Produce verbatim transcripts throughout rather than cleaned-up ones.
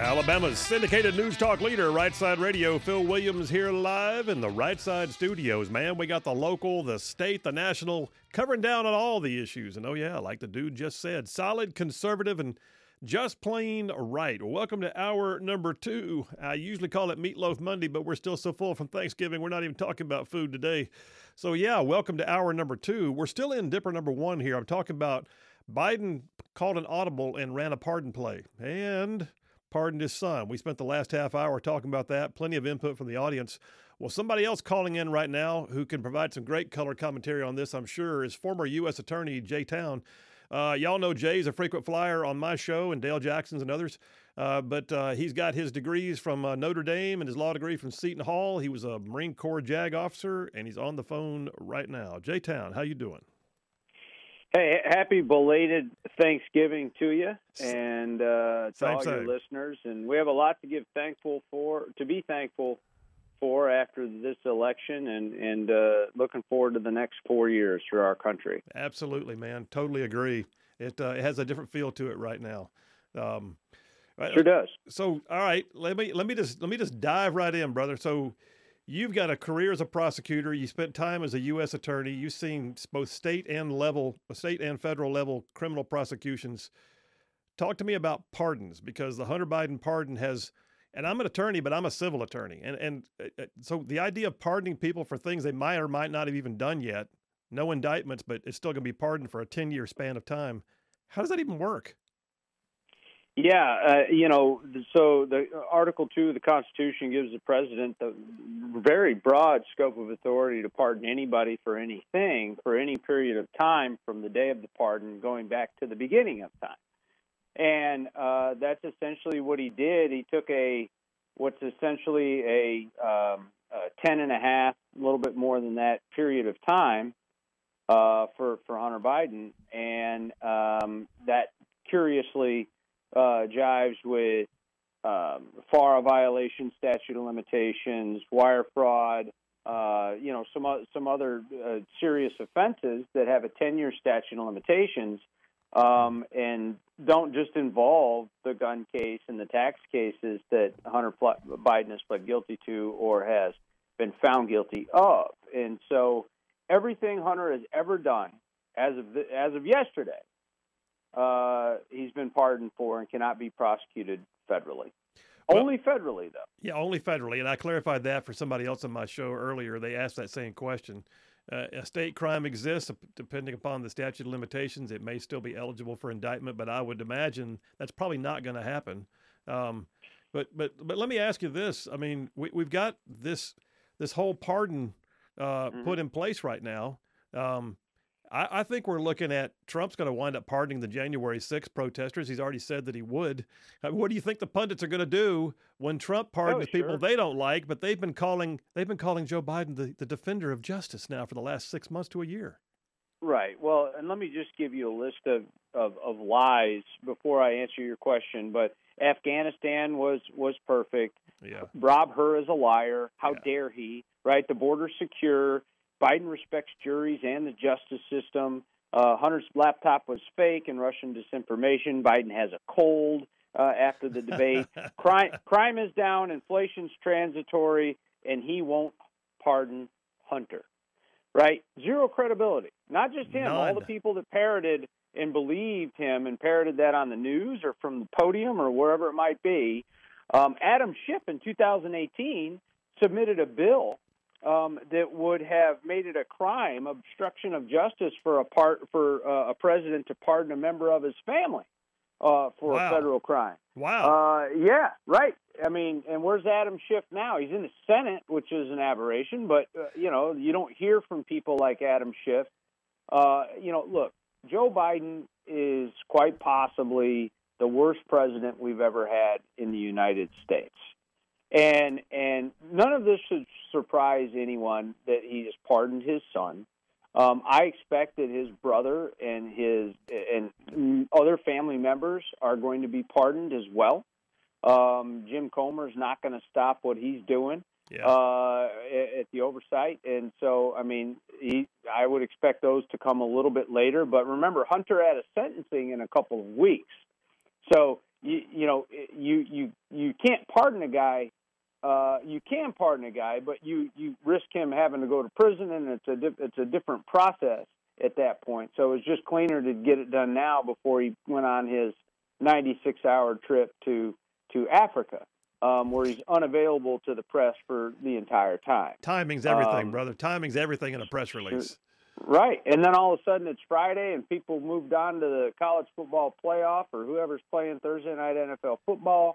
Alabama's syndicated news talk leader, Right Side Radio. Phil Williams here live in the Right Side studios. Man, we got the local, the state, the national, covering down on all the issues. And oh yeah, like the dude just said, solid, conservative, and just plain right. Welcome to hour number two. I usually call it Meatloaf Monday, but we're still so full from Thanksgiving, we're not even talking about food today. So yeah, welcome to hour number two. We're still in Dipper number one here. I'm talking about Biden called an audible and ran a pardon play and pardoned his son. We spent the last half hour talking about that. Plenty of input from the audience. Well, somebody else calling in right now who can provide some great color commentary on this, I'm sure, is former U S Attorney Jay Town. Uh, y'all know Jay's a frequent flyer on my show and Dale Jackson's and others, uh, but uh, he's got his degrees from uh, Notre Dame and his law degree from Seton Hall. He was a Marine Corps JAG officer, and he's on the phone right now. Jay Town, how you doing? Hey, happy belated Thanksgiving to you and uh, to Same, all same. your listeners. And we have a lot to give thankful for, to be thankful for after this election, and and uh, looking forward to the next four years for our country. Absolutely, man. Totally agree. It uh, it has a different feel to it right now. Um, right, Sure does. So, all right, let me let me just let me just dive right in, brother. So, you've got a career as a prosecutor. You spent time as a U S attorney. You've seen both state and level, state and federal level criminal prosecutions. Talk to me about pardons, because the Hunter Biden pardon has, and I'm an attorney, but I'm a civil attorney. And, and uh, so the idea of pardoning people for things they might or might not have even done yet, no indictments, but it's still going to be pardoned for a ten-year span of time. How does that even work? Yeah, uh, you know, so the Article two of the Constitution gives the president the very broad scope of authority to pardon anybody for anything for any period of time from the day of the pardon going back to the beginning of time. And uh, that's essentially what he did. He took a what's essentially a, um, a ten and a half, a little bit more than that period of time uh, for, for Hunter Biden, and um, that curiously Uh, jives with um, FARA violation, statute of limitations, wire fraud, uh, you know, some o- some other uh, serious offenses that have a ten-year statute of limitations, um, and don't just involve the gun case and the tax cases that Hunter Pl- Biden has pled guilty to or has been found guilty of. And so everything Hunter has ever done as of the, as of yesterday, Uh, he's been pardoned for and cannot be prosecuted federally. Well, only federally, though. Yeah, only federally. And I clarified that for somebody else on my show earlier. They asked that same question. Uh, a state crime exists, depending upon the statute of limitations. It may still be eligible for indictment, but I would imagine that's probably not going to happen. Um, but but but let me ask you this. I mean, we, we've got this this whole pardon uh, Mm-hmm. put in place right now. Um, I, I think we're looking at Trump's going to wind up pardoning the January sixth protesters. He's already said that he would. Uh, what do you think the pundits are going to do when Trump pardons Oh, sure. people they don't like, but they've been calling they've been calling Joe Biden the, the defender of justice now for the last six months to a year? Right. Well, and let me just give you a list of, of, of lies before I answer your question. But Afghanistan was, was perfect. Yeah. Rob Hur is a liar. How Yeah. dare he? Right. The border's secure. Biden respects juries and the justice system. Uh, Hunter's laptop was fake and Russian disinformation. Biden has a cold uh, after the debate. crime, crime is down, inflation's transitory, and he won't pardon Hunter. Right? Zero credibility. Not just him. None. All the people that parroted and believed him and parroted that on the news or from the podium or wherever it might be. Um, Adam Schiff in two thousand eighteen submitted a bill Um, that would have made it a crime, obstruction of justice, for a part for uh, a president to pardon a member of his family uh, for Wow. a federal crime. Wow. Uh, yeah, right. I mean, and where's Adam Schiff now? He's in the Senate, which is an aberration. But uh, you know, you don't hear from people like Adam Schiff. Uh, you know, look, Joe Biden is quite possibly the worst president we've ever had in the United States. And and none of this should surprise anyone that he has pardoned his son. Um, I expect that his brother and his and other family members are going to be pardoned as well. Um, Jim Comer's not going to stop what he's doing Yeah. uh, at the oversight, and so I mean, he, I would expect those to come a little bit later. But remember, Hunter had a sentencing in a couple of weeks, so you, you know, you you you can't pardon a guy. Uh, you can pardon a guy, but you, you risk him having to go to prison, and it's a di- it's a different process at that point. So it's just cleaner to get it done now before he went on his ninety-six hour trip to to Africa, um, where he's unavailable to the press for the entire time. Timing's everything, um, brother. Timing's everything in a press release. Right, and then all of a sudden it's Friday, and people moved on to the college football playoff or whoever's playing Thursday night N F L football.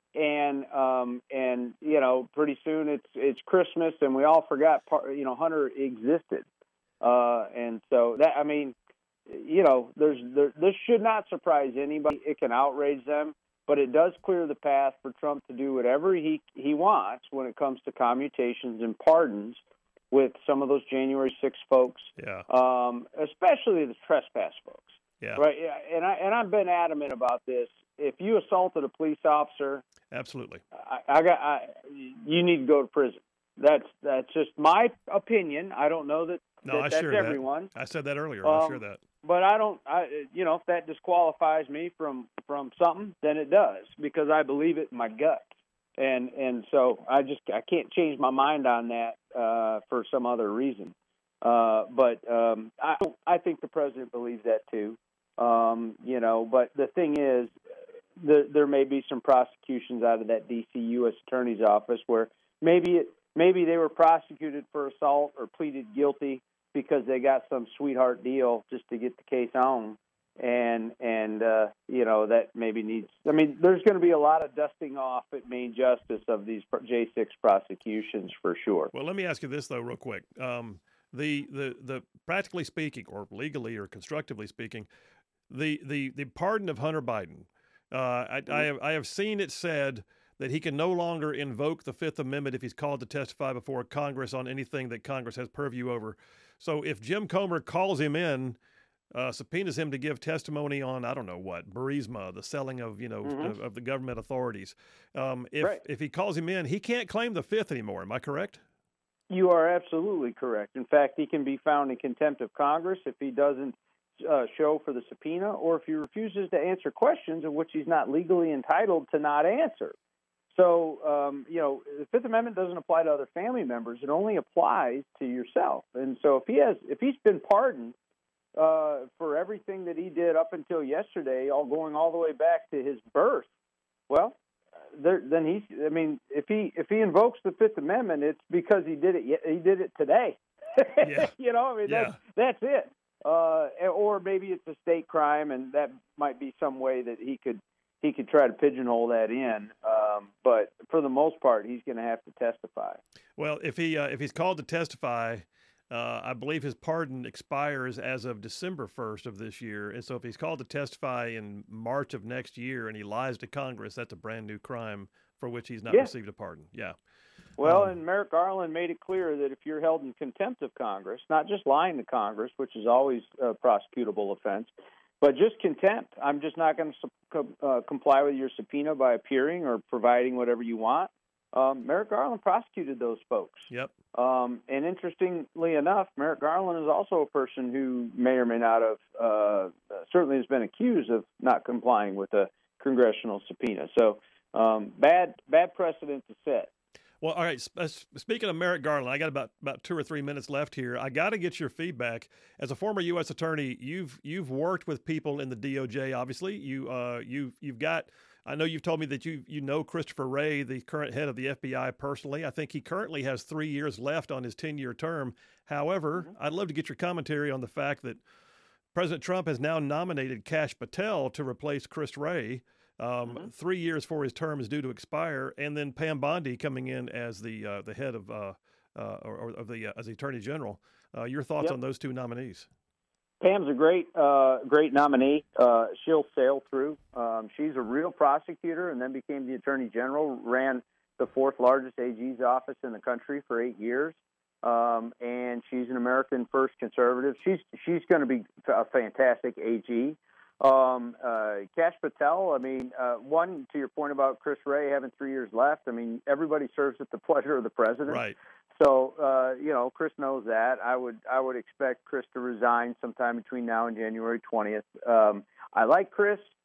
And um, and you know, pretty soon it's it's Christmas, and we all forgot, you know, Hunter existed. Uh, and so that, I mean, you know, there's there, this should not surprise anybody. It can outrage them, but it does clear the path for Trump to do whatever he he wants when it comes to commutations and pardons with some of those January sixth folks. Yeah. Um, especially the trespass folks. Yeah. Right. And I and I've been adamant about this. If you assaulted a police officer, absolutely, I, I got. I, you need to go to prison. That's that's just my opinion. I don't know that, no, that I that's share everyone. That. I said that earlier. Um, I share that. But I don't. I you know if that disqualifies me from from something, then it does, because I believe it in my gut. And and so I just I can't change my mind on that uh, for some other reason. Uh, but um, I I think the president believes that too. Um, you know, but the thing is, the, there may be some prosecutions out of that D C U S Attorney's Office where maybe it, maybe they were prosecuted for assault or pleaded guilty because they got some sweetheart deal just to get the case on, and and uh, you know, that maybe needs. I mean, there's going to be a lot of dusting off at Main Justice of these J six prosecutions for sure. Well, let me ask you this though, real quick. Um, the the the practically speaking, or legally or constructively speaking, the the the pardon of Hunter Biden. Uh, I, I have I have seen it said that he can no longer invoke the Fifth Amendment if he's called to testify before Congress on anything that Congress has purview over. So if Jim Comer calls him in, uh, subpoenas him to give testimony on, I don't know what, Burisma, the selling of, you know, Mm-hmm. of, of the government authorities. Um, if Right. if he calls him in, he can't claim the Fifth anymore. Am I correct? You are absolutely correct. In fact, he can be found in contempt of Congress if he doesn't Uh, show for the subpoena, or if he refuses to answer questions of which he's not legally entitled to not answer. So, um, you know, the Fifth Amendment doesn't apply to other family members; it only applies to yourself. And so, if he has, if he's been pardoned uh, for everything that he did up until yesterday, all going all the way back to his birth, well, there, then he's. I mean, if he if he invokes the Fifth Amendment, it's because he did it. He did it today. Yeah. You know, I mean, Yeah. that's that's it. Uh, or maybe it's a state crime, and that might be some way that he could he could try to pigeonhole that in. Um, but for the most part, he's going to have to testify. Well, if he uh, if he's called to testify, uh, I believe his pardon expires as of December first of this year. And so if he's called to testify in March of next year and he lies to Congress, that's a brand new crime for which he's not Yeah. received a pardon. Yeah. Well, Um, and Merrick Garland made it clear that if you're held in contempt of Congress, not just lying to Congress, which is always a prosecutable offense, but just contempt. I'm just not going to uh, comply with your subpoena by appearing or providing whatever you want. Um, Merrick Garland prosecuted those folks. Yep. Um, and interestingly enough, Merrick Garland is also a person who may or may not have, uh, certainly has been accused of not complying with a congressional subpoena. So um, bad, bad precedent to set. Well, all right. sp- uh, Speaking of Merrick Garland, I got about, about two or three minutes left here. I got to get your feedback as a former U S attorney. You've you've worked with people in the D O J. Obviously, you uh you you've got. I know you've told me that you you know Christopher Wray, the current head of the F B I, personally. I think he currently has three years left on his ten-year term. However, Mm-hmm. I'd love to get your commentary on the fact that President Trump has now nominated Kash Patel to replace Chris Wray. Um, Mm-hmm. Three years before his term is due to expire, and then Pam Bondi coming in as the uh, the head of uh, uh, or, or of the uh, as the Attorney General. Uh, your thoughts Yep. on those two nominees? Pam's a great, uh, great nominee. Uh, she'll sail through. Um, she's a real prosecutor, and then became the Attorney General. Ran the fourth largest A G's office in the country for eight years, um, and she's an American First conservative. She's she's going to be a fantastic A G. Um, uh, Kash Patel, I mean, uh, one, to your point about Chris Wray having three years left, I mean, everybody serves at the pleasure of the president. Right. So, uh, you know, Chris knows that. I would I would expect Chris to resign sometime between now and January twentieth. Um, I like Chris.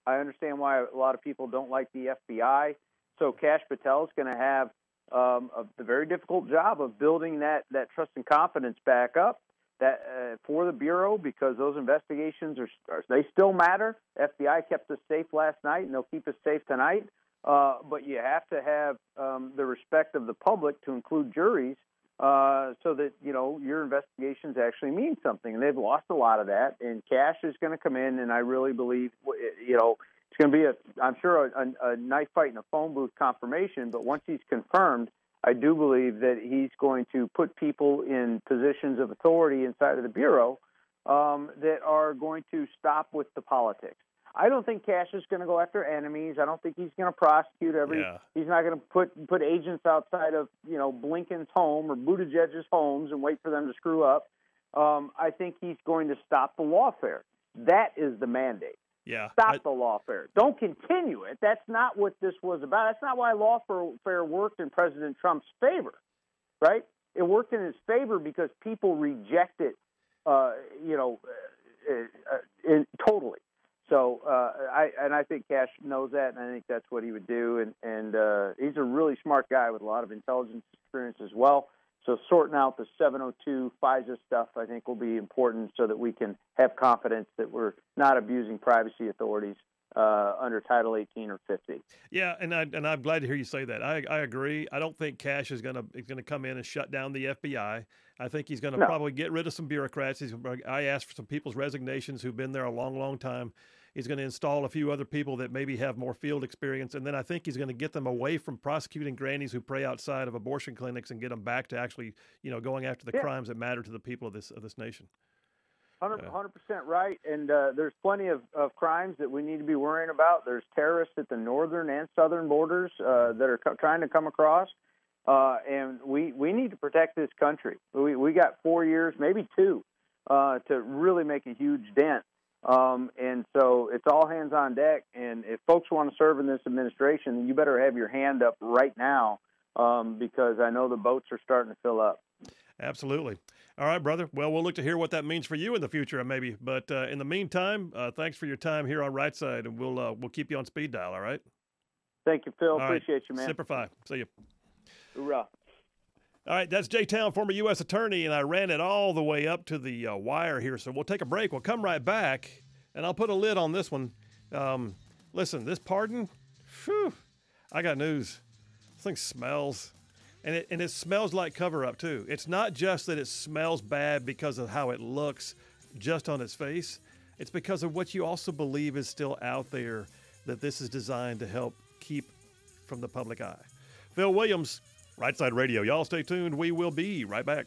I understand why a lot of people don't like the F B I. So Kash Patel is going to have um, a, the very difficult job of building that, that trust and confidence back up that uh, for the Bureau, because those investigations are, are they still matter. F B I kept us safe last night, and they'll keep us safe tonight. Uh, but you have to have um, the respect of the public to include juries uh, so that, you know, your investigations actually mean something. And they've lost a lot of that. And Kash is going to come in, and I really believe, you know, it's going to be, a, I'm sure, a, a knife fight in a phone booth confirmation. But once he's confirmed, I do believe that he's going to put people in positions of authority inside of the Bureau um, that are going to stop with the politics. I don't think Kash is going to go after enemies. I don't think he's going to prosecute every. Yeah. He's not going to put put agents outside of, you know, Blinken's home or Buttigieg's homes and wait for them to screw up. Um, I think he's going to stop the lawfare. That is the mandate. Yeah. Stop I, the lawfare. Don't continue it. That's not what this was about. That's not why lawfare worked in President Trump's favor, right? It worked in his favor because people reject it, uh, you know, uh, uh, in, totally. So uh, I and I think Kash knows that, and I think that's what he would do. And and uh, he's a really smart guy with a lot of intelligence experience as well. So sorting out the seven oh two FISA stuff, I think, will be important so that we can have confidence that we're not abusing privacy authorities uh, under Title eighteen or fifty. Yeah, and I and I'm glad to hear you say that. I I agree. I don't think Kash is gonna is gonna come in and shut down the F B I. I think he's gonna No. probably get rid of some bureaucrats. He's, I asked for some people's resignations who've been there a long, long time. He's going to install a few other people that maybe have more field experience, and then I think he's going to get them away from prosecuting grannies who pray outside of abortion clinics and get them back to actually, you know, going after the Yeah. crimes that matter to the people of this of this nation. one hundred percent right, and uh, there's plenty of, of crimes that we need to be worrying about. There's terrorists at the northern and southern borders uh, that are co- trying to come across, uh, and we, we need to protect this country. We we got four years, maybe two, uh, to really make a huge dent. Um, and so it's all hands on deck. And if folks want to serve in this administration, you better have your hand up right now um, because I know the boats are starting to fill up. Absolutely. All right, brother. Well, we'll look to hear what that means for you in the future, maybe. But uh, in the meantime, uh, thanks for your time here on Right Side, and we'll uh, we'll keep you on speed dial. All right. Thank you, Phil. All Appreciate right. you, man. Semper Fi. See you. Hoorah. All right, that's Jay Town, former U S attorney, and I ran it all the way up to the uh, wire here. So we'll take a break. We'll come right back, and I'll put a lid on this one. Um, listen, this pardon, whew, I got news. This thing smells, and it and it smells like cover-up too. It's not just that it smells bad because of how it looks just on its face. It's because of what you also believe is still out there, that this is designed to help keep from the public eye. Phil Williams, Right Side Radio. Y'all stay tuned. We will be right back.